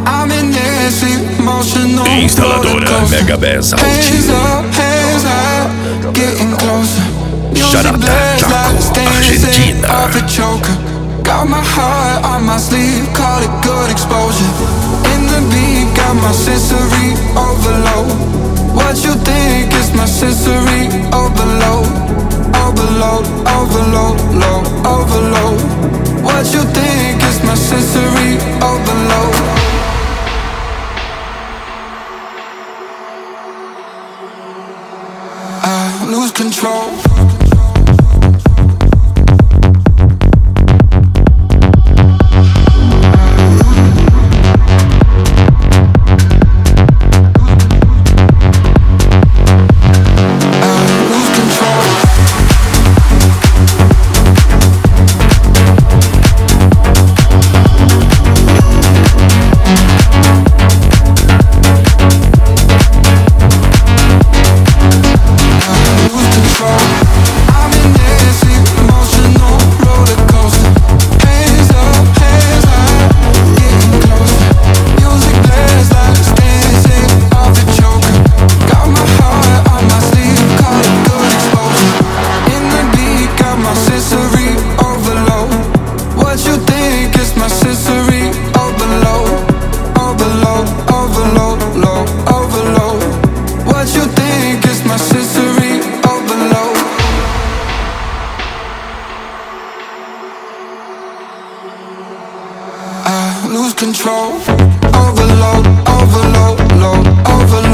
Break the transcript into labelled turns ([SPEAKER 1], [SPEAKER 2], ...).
[SPEAKER 1] I'm in this emotional
[SPEAKER 2] Instaladora Megabez
[SPEAKER 1] Hands
[SPEAKER 2] Alti.
[SPEAKER 1] up, hands up, getting closer. Music
[SPEAKER 2] Charata,
[SPEAKER 1] blares like
[SPEAKER 2] Chaco,
[SPEAKER 1] dancing
[SPEAKER 2] Argentina.
[SPEAKER 1] off a choker. Got my heart on my sleeve, call it good exposure. In the beat, got my sensory overload. What you think is my sensory overload? Overload, overload, low, overload. What you think is my sensory overload? I lose control. Lose control, overload, overload, load, overload.